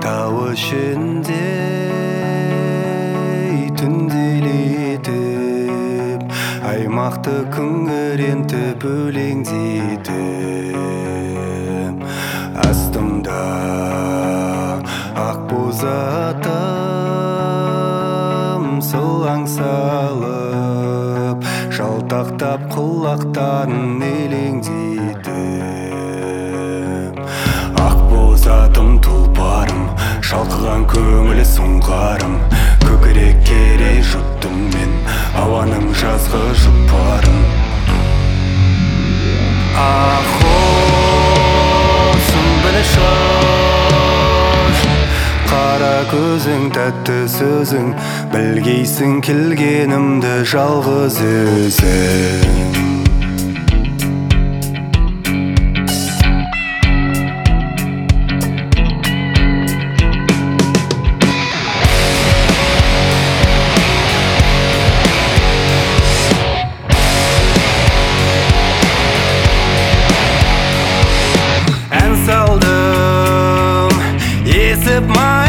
тау ішінде түнделетіп аймақты күңірентіп өлеңдетіп астымда ақ боз атым сылаң салып жалтақтап құлақтарын елеңдетіп ақ боз атым тұлпарым шалқыған көңілі сұңқарым көкірек кере жұттым мен ауаның жазғы жұпарын аққуым біле шаш қара көзің тәтті сөзің білгейсің келгенімді жалғыз өзің салдым есіп